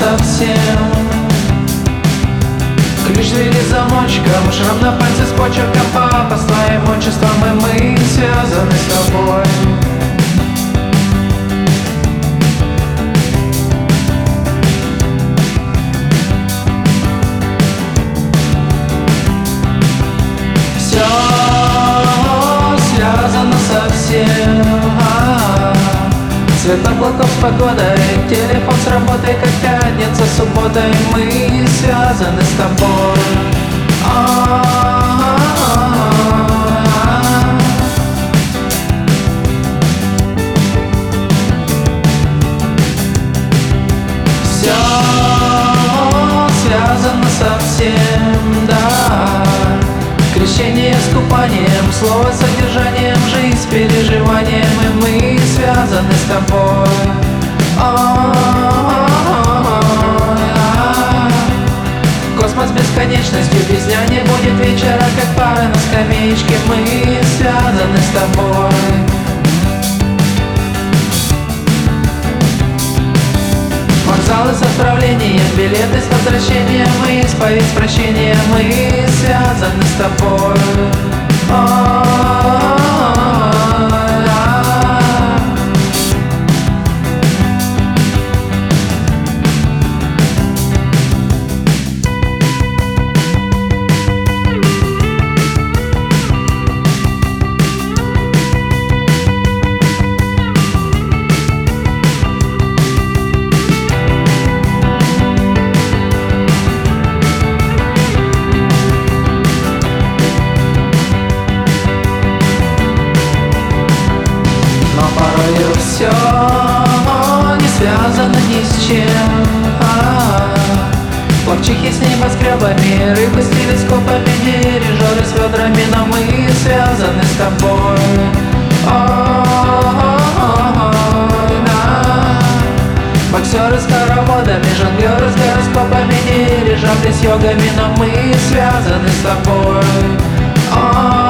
совсем. Ключ двери замочком, шрам на пальце с почерком папа, с твоим отчеством, и мы связаны с тобой. Все связано совсем. Цвет облаков с погодой, телефон с работой, как пятница с субботой, мы связаны с тобой. Все связано совсем, да. Крещение с купанием, слово с содержанием, жизнь с переживанием, и мы связаны с тобой. Космос бесконечностью, без дня не будет вечера, как пара на скамеечке, мы связаны с тобой. Вокзалы с отправлением, билеты с возвращением, и исповедь с прощением, мы связаны с тобой. Все не связано ни с чем. Плавчихи с небоскребами, рыбы с телескопами, дирижеры с ведрами, но мы связаны с тобой. Боксеры с хороводами, жонглеры с гороскопами, дирижабли с йогами, но мы связаны с тобой.